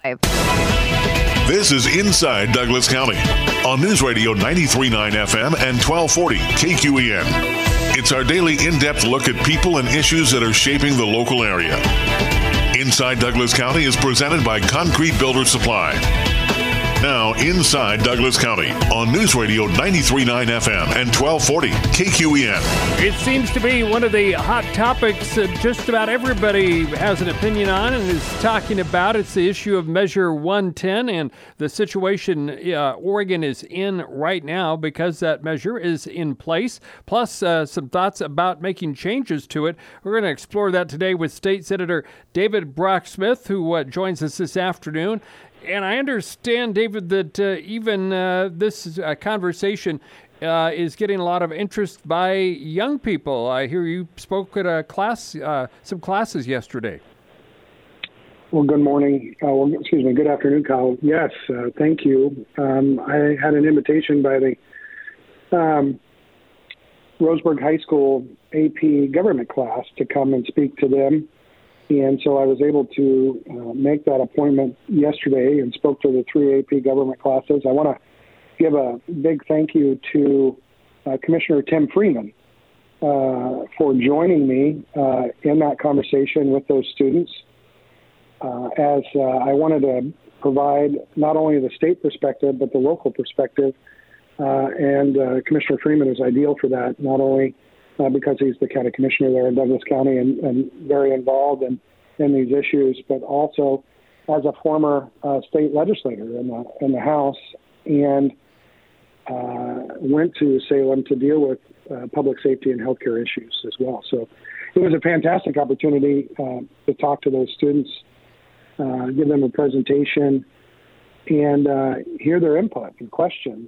This is Inside Douglas County on News Radio 93.9 FM and 1240 KQEN. It's our daily in-depth look at people and issues that are shaping the local area. Inside Douglas County is presented by Concrete Builder Supply. Now, Inside Douglas County on News Radio 93.9 FM and 1240 KQEN. It seems to be one of the hot topics that just about everybody has an opinion on and is talking about. It's the issue of Measure 110 and the situation Oregon is in right now because that measure is in place, plus some thoughts about making changes to it. We're going to explore that today with State Senator David Brock Smith, who joins us this afternoon. And I understand, David, that even this conversation is getting a lot of interest by young people. I hear you spoke at a class, some classes yesterday. Well, good morning. Good afternoon, Kyle. Yes, thank you. I had an invitation by the Roseburg High School AP government class to come and speak to them. And so I was able to make that appointment yesterday and spoke to the 3 AP government classes. I want to give a big thank you to Commissioner Tim Freeman for joining me in that conversation with those students, as I wanted to provide not only the state perspective, but the local perspective. And Commissioner Freeman is ideal for that, not only because he's the county commissioner there in Douglas County and very involved in these issues, but also as a former state legislator in the House and went to Salem to deal with public safety and healthcare issues as well. So it was a fantastic opportunity to talk to those students, give them a presentation, and hear their input and questions.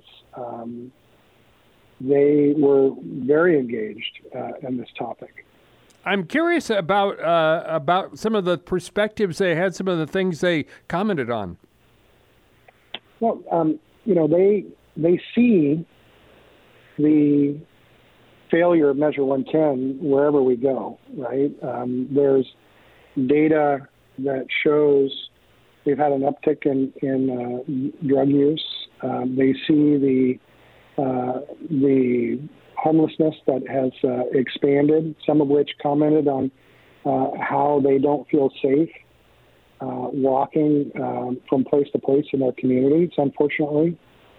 They were very engaged in this topic. I'm curious about some of the perspectives they had, some of the things they commented on. Well, they see the failure of Measure 110 wherever we go, right? There's data that shows we've had an uptick in drug use. They see the homelessness that has expanded, some of which commented on how they don't feel safe walking from place to place in their communities, unfortunately.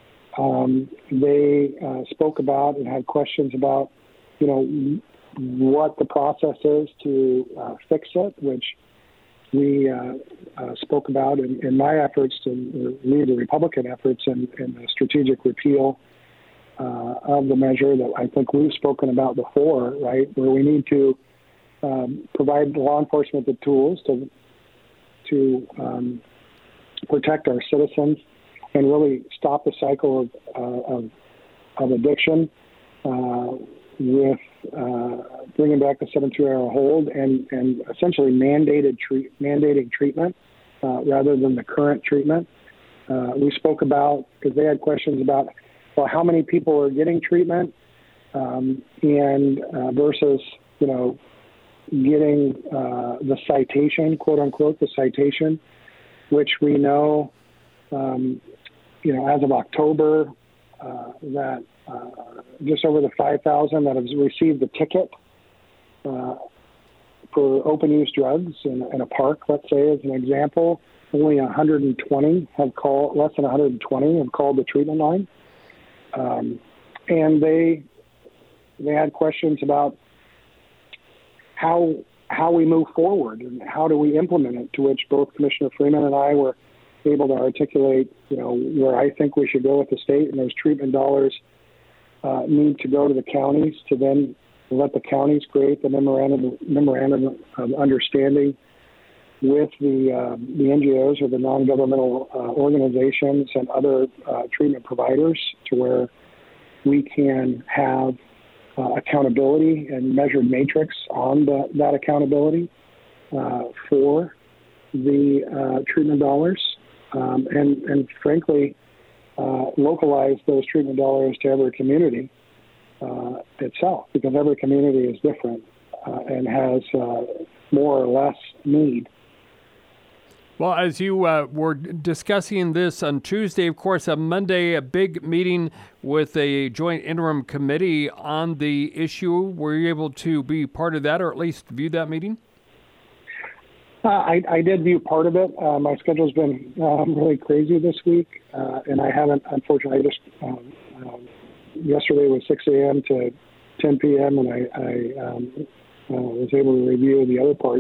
They spoke about and had questions about, what the process is to fix it, which we spoke about in my efforts to lead the Republican efforts in the strategic repeal of the measure that I think we've spoken about before, right, where we need to provide law enforcement the tools to protect our citizens and really stop the cycle of addiction with bringing back the 72-hour hold and essentially mandating treatment rather than the current treatment. We spoke about, because they had questions about, well, how many people are getting treatment and versus, getting the citation, quote unquote, the citation, which we know, as of October, that just over the 5,000 that have received the ticket for open use drugs in a park, let's say, as an example, only 120 have called, less than 120 have called the treatment line. And they had questions about how we move forward and how do we implement it, to which both Commissioner Freeman and I were able to articulate, where I think we should go with the state, and those treatment dollars need to go to the counties to then let the counties create the memorandum of understanding with the NGOs or the non-governmental organizations and other treatment providers, to where we can have accountability and measured matrix on that accountability for the treatment dollars, and frankly, localize those treatment dollars to every community itself, because every community is different and has more or less need. Well, as you were discussing this on Tuesday, of course, on Monday, a big meeting with a joint interim committee on the issue. Were you able to be part of that, or at least view that meeting? I did view part of it. My schedule's been really crazy this week, and I haven't, unfortunately, yesterday was 6 a.m. to 10 p.m., and I was able to review the other part.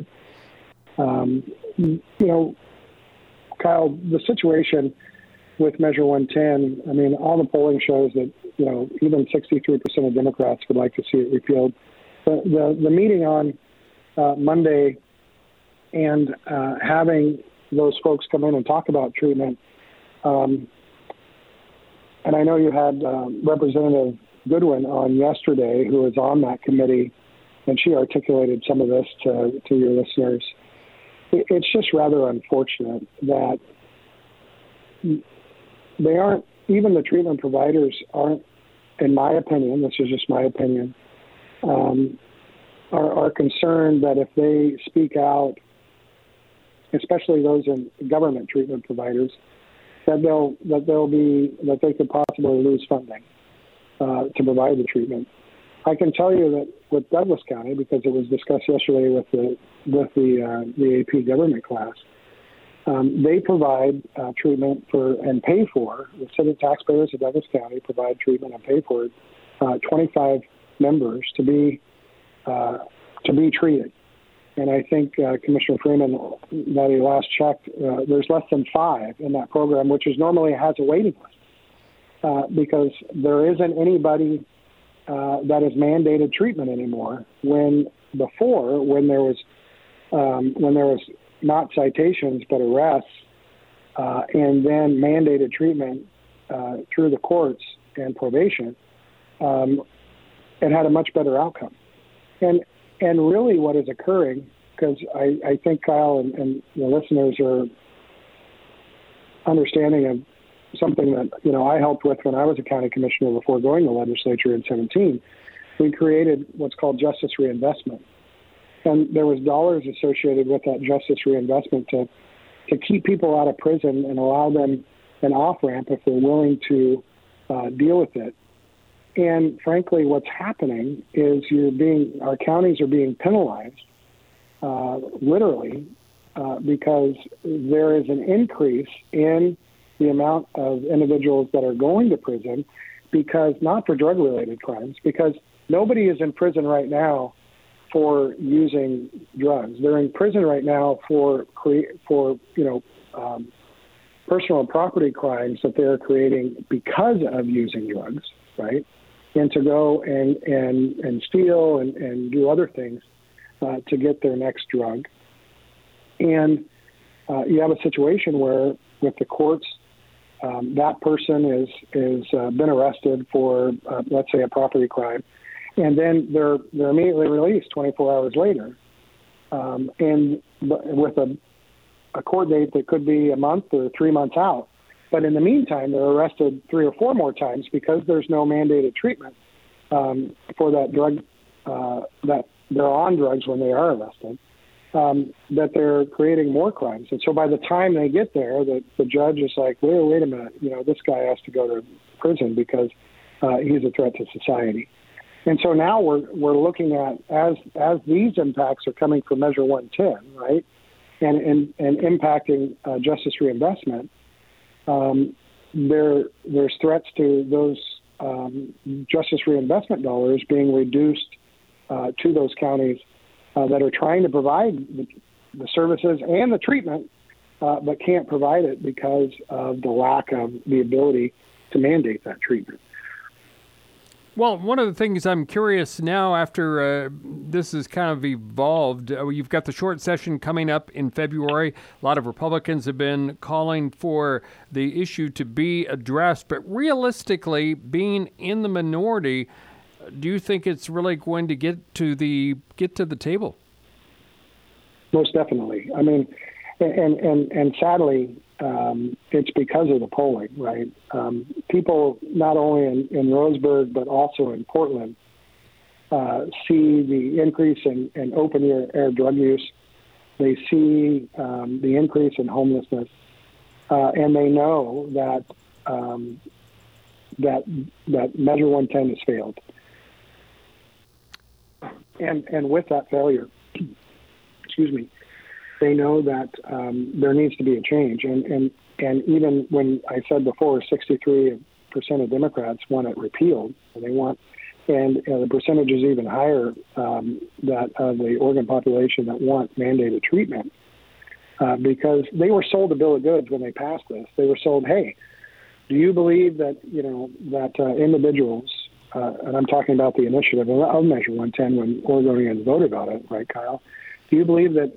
Kyle, the situation with Measure 110, I mean, all the polling shows that, even 63% of Democrats would like to see it repealed. The meeting on Monday and having those folks come in and talk about treatment, and I know you had Representative Goodwin on yesterday, who was on that committee, and she articulated some of this to your listeners. It's just rather unfortunate that they aren't, even the treatment providers aren't, in my opinion, this is just my opinion, are concerned that if they speak out, especially those in government treatment providers, that they could possibly lose funding to provide the treatment. I can tell you that with Douglas County, because it was discussed yesterday with the AP government class, they provide treatment for and pay for, the city taxpayers of Douglas County provide treatment and pay for 25 members to be treated. And I think Commissioner Freeman, that he last checked, there's less than 5 in that program, which is normally has a waiting list, because there isn't anybody that is mandated treatment anymore. When there was not citations but arrests, and then mandated treatment through the courts and probation, it had a much better outcome. And really what is occurring, because I think Kyle and the listeners are understanding of something that, I helped with when I was a county commissioner before going to the legislature in 2017. We created what's called justice reinvestment. And there was dollars associated with that justice reinvestment to keep people out of prison and allow them an off-ramp if they're willing to deal with it. And frankly, what's happening is our counties are being penalized, literally, because there is an increase in the amount of individuals that are going to prison, because not for drug-related crimes, because nobody is in prison right now for using drugs. They're in prison right now for personal and property crimes that they're creating because of using drugs, right? And to go and steal and do other things to get their next drug. And you have a situation where, with the courts, that person is been arrested for, let's say, a property crime, and then they're immediately released 24 hours later, and with a court date that could be a month or 3 months out. But in the meantime, they're arrested 3 or 4 more times because there's no mandated treatment for that drug, that they're on drugs when they are arrested, that they're creating more crimes. And so by the time they get there, the judge is like, wait a minute, this guy has to go to prison because he's a threat to society. And so now we're looking at, as these impacts are coming from Measure 110, right, and impacting justice reinvestment, there's threats to those justice reinvestment dollars being reduced to those counties that are trying to provide the services and the treatment, but can't provide it because of the lack of the ability to mandate that treatment. Well, one of the things I'm curious now, after this has kind of evolved, you've got the short session coming up in February. A lot of Republicans have been calling for the issue to be addressed. But realistically, being in the minority, do you think it's really going to get to the table? Most definitely. I mean, and sadly, it's because of the polling, right? People not only in Roseburg but also in Portland see the increase in open air drug use They see the increase in homelessness, and they know that that Measure 110 has failed. And with that failure, they know that there needs to be a change. And even when I said before, 63% of Democrats want it repealed, and they want, and the percentage is even higher that of the Oregon population that want mandated treatment, because they were sold a bill of goods when they passed this. They were sold, hey, do you believe that individuals, and I'm talking about the initiative of Measure 110 when Oregonians voted on it, right, Kyle? Do you believe that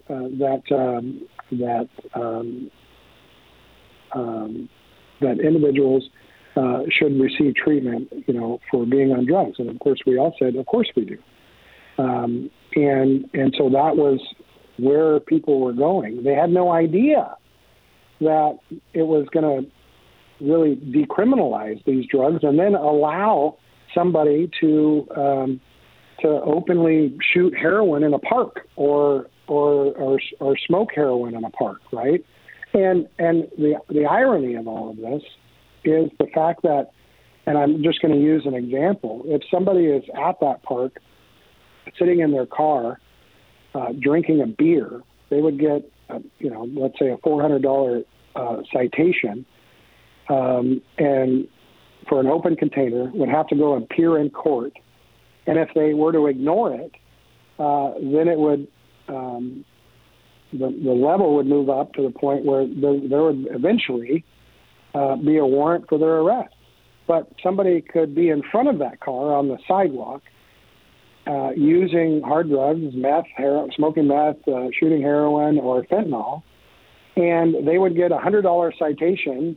individuals should receive treatment, for being on drugs? And of course, we all said, of course we do. And so that was where people were going. They had no idea that it was going to really decriminalize these drugs and then allow somebody to openly shoot heroin in a park or smoke heroin in a park, right? And the irony of all of this is the fact that, and I'm just going to use an example, if somebody is at that park sitting in their car drinking a beer, they would get, let's say a $400 citation, and for an open container, would have to go and appear in court. And if they were to ignore it, then it would the level would move up to the point where there would eventually be a warrant for their arrest. But somebody could be in front of that car on the sidewalk using hard drugs, meth, smoking meth, shooting heroin, or fentanyl, and they would get a $100 citation.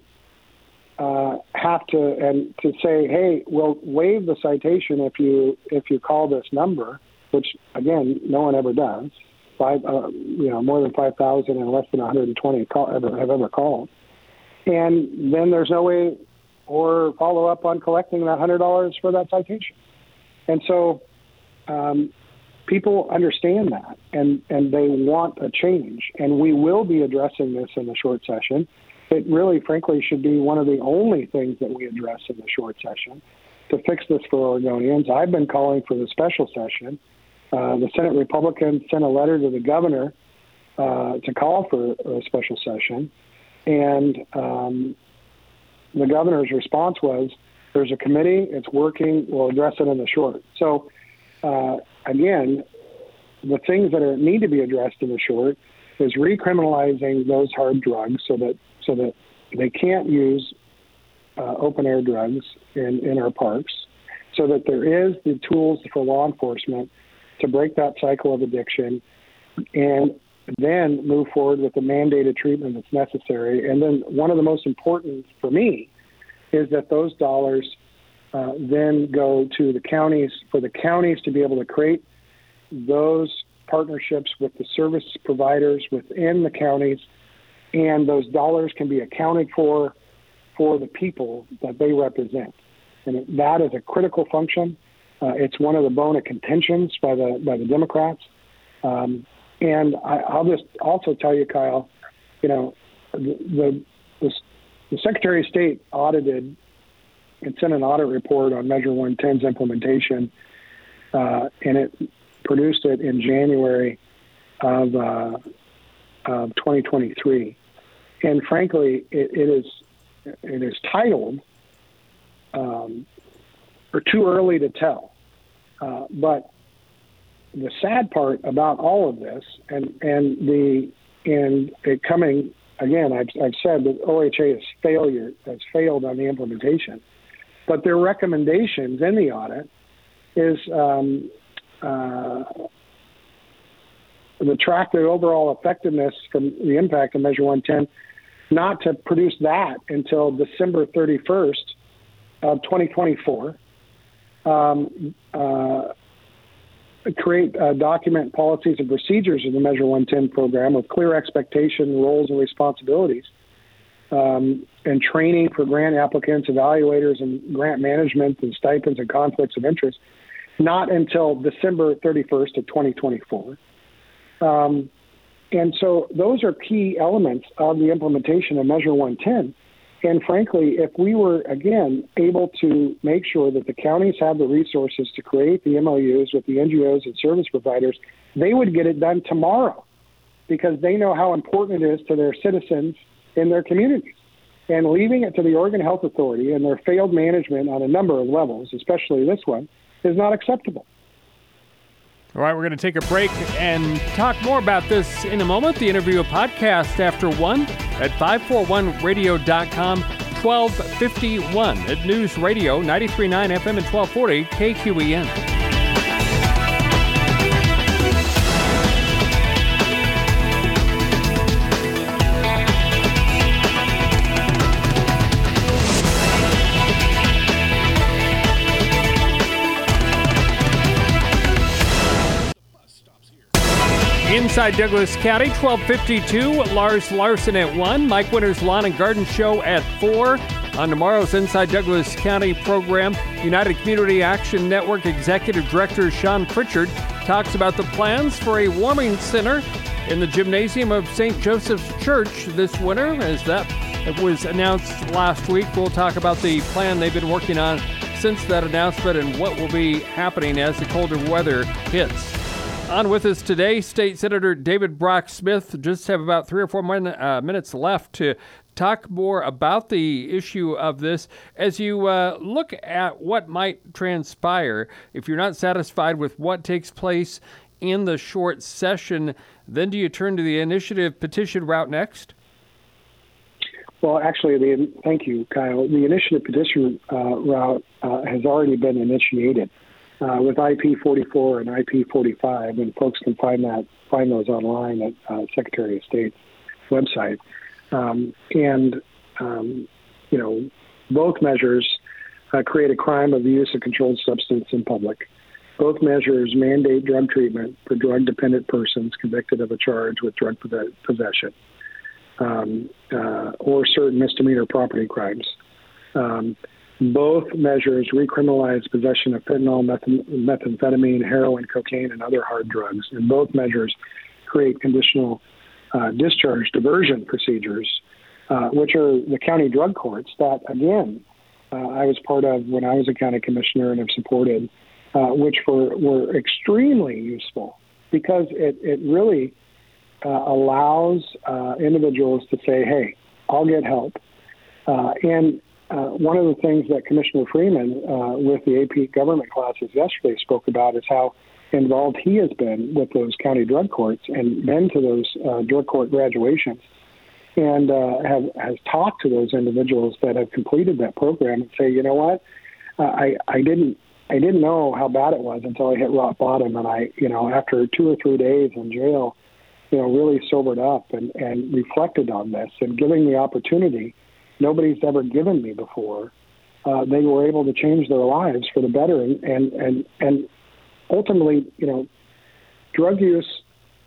To say, hey, we'll waive the citation if you call this number, which again no one ever does. More than 5,000 and less than 120 have ever called, and then there's no way or follow up on collecting that $100 for that citation. And so people understand that, and they want a change, and we will be addressing this in the short session. It really, frankly, should be one of the only things that we address in the short session to fix this for Oregonians. I've been calling for the special session. The Senate Republicans sent a letter to the governor to call for a special session, and the governor's response was, there's a committee, it's working, we'll address it in the short. So, again, the things that need to be addressed in the short is recriminalizing those hard drugs so that they can't use open-air drugs in our parks, so that there is the tools for law enforcement to break that cycle of addiction, and then move forward with the mandated treatment that's necessary. And then one of the most important for me is that those dollars then go to the counties, for the counties to be able to create those partnerships with the service providers within the counties, and those dollars can be accounted for the people that they represent. And that is a critical function. It's one of the bone of contentions by the Democrats. And I'll just also tell you, Kyle, the Secretary of State audited and sent an audit report on Measure 110's implementation, and it produced it in January of 2023. And frankly, it is titled or too early to tell. But the sad part about all of this, and it coming again, I've said that OHA has failed on the implementation, but their recommendations in the audit is the track the overall effectiveness from the impact of Measure 110, not to produce that until December 31st of 2024. Create document policies and procedures of the Measure 110 program with clear expectation, roles, and responsibilities, and training for grant applicants, evaluators, and grant management, and stipends and conflicts of interest, not until December 31st of 2024. And so those are key elements of the implementation of Measure 110. And frankly, if we were, again, able to make sure that the counties have the resources to create the MOUs with the NGOs and service providers, they would get it done tomorrow because they know how important it is to their citizens in their communities. And leaving it to the Oregon Health Authority and their failed management on a number of levels, especially this one, is not acceptable. All right, we're going to take a break and talk more about this in a moment. The interview podcast after 1 at 541radio.com, 1251 at News Radio, 93.9 FM and 1240 KQEN. Inside Douglas County, 1252, Lars Larson at 1, Mike Winter's Lawn and Garden Show at 4. On tomorrow's Inside Douglas County program, United Community Action Network Executive Director Sean Pritchard talks about the plans for a warming center in the gymnasium of St. Joseph's Church this winter. As that was announced last week, we'll talk about the plan they've been working on since that announcement and what will be happening as the colder weather hits. On with us today, State Senator David Brock Smith. Just have about 3 or 4 minutes left to talk more about the issue of this. As you look at what might transpire, if you're not satisfied with what takes place in the short session, then do you turn to the initiative petition route next? Well, actually, thank you, Kyle. The initiative petition route has already been initiated. With IP 44 and IP 45, and folks can find those online at Secretary of State's website. Both measures create a crime of the use of controlled substance in public. Both measures mandate drug treatment for drug-dependent persons convicted of a charge with drug possession or certain misdemeanor property crimes. Both measures recriminalize possession of fentanyl, methamphetamine, heroin, cocaine, and other hard drugs. And both measures create conditional discharge diversion procedures, which are the county drug courts that, again, I was part of when I was a county commissioner and have supported, which were extremely useful because it really allows individuals to say, hey, I'll get help. One of the things that Commissioner Freeman with the AP government classes yesterday spoke about is how involved he has been with those county drug courts and been to those drug court graduations and has talked to those individuals that have completed that program and say, you know what, I didn't know how bad it was until I hit rock bottom, and after 2 or 3 days in jail, really sobered up and reflected on this and giving the opportunity nobody's ever given me before. They were able to change their lives for the better, and ultimately, drug use.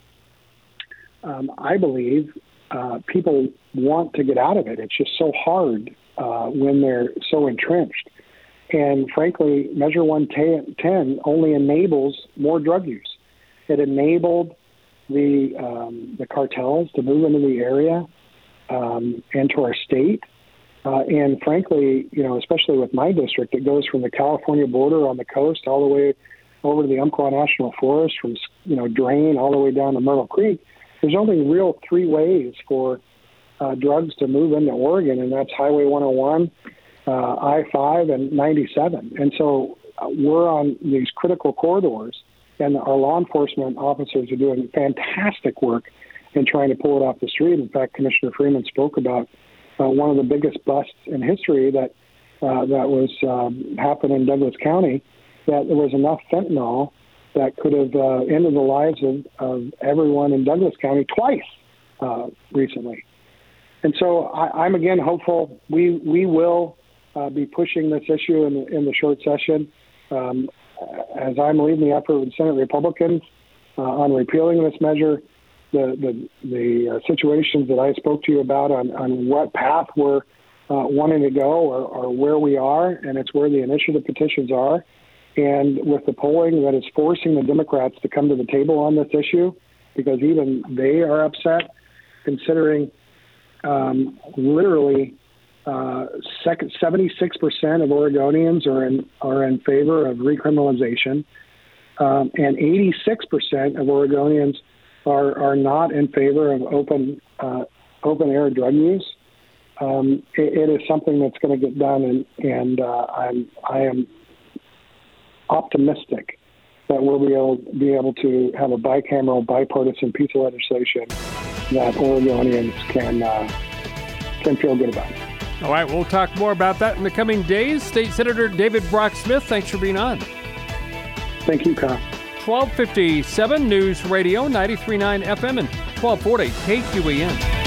I believe people want to get out of it. It's just so hard when they're so entrenched. And frankly, Measure 110 only enables more drug use. It enabled the cartels to move into the area and to our state. And frankly, especially with my district, it goes from the California border on the coast all the way over to the Umpqua National Forest, from Drain all the way down to Myrtle Creek. There's only real 3 ways for drugs to move into Oregon, and that's Highway 101, I-5, and 97. And so we're on these critical corridors, and our law enforcement officers are doing fantastic work in trying to pull it off the street. In fact, Commissioner Freeman spoke about one of the biggest busts in history that was happened in Douglas County, that there was enough fentanyl that could have ended the lives of everyone in Douglas County twice recently. And so I'm again hopeful we will be pushing this issue in the short session. As I'm leading the effort with Senate Republicans on repealing this measure, the situations that I spoke to you about on what path we're wanting to go or where we are, and it's where the initiative petitions are. And with the polling that is forcing the Democrats to come to the table on this issue, because even they are upset, considering literally 76% of Oregonians are in favor of recriminalization, and 86% of Oregonians are not in favor of open air drug use. It is something that's going to get done, and I am optimistic that we'll be able to have a bicameral, bipartisan piece of legislation that Oregonians can feel good about. All right, we'll talk more about that in the coming days. State Senator David Brock Smith, thanks for being on. Thank you, Kyle. 1257 News Radio, 93.9 FM and 1240 KQEN.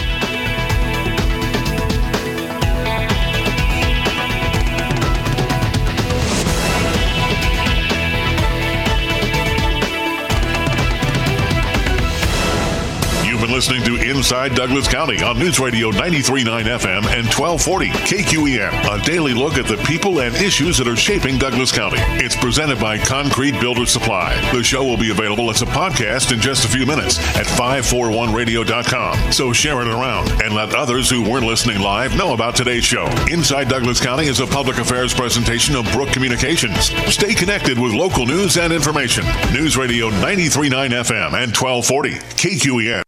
Listening to Inside Douglas County on News Radio 93.9 FM and 1240 KQEN. A daily look at the people and issues that are shaping Douglas County. It's presented by Concrete Builder Supply. The show will be available as a podcast in just a few minutes at 541radio.com. So share it around and let others who weren't listening live know about today's show. Inside Douglas County is a public affairs presentation of Brook Communications. Stay connected with local news and information. News Radio 93.9 FM and 1240 KQEN.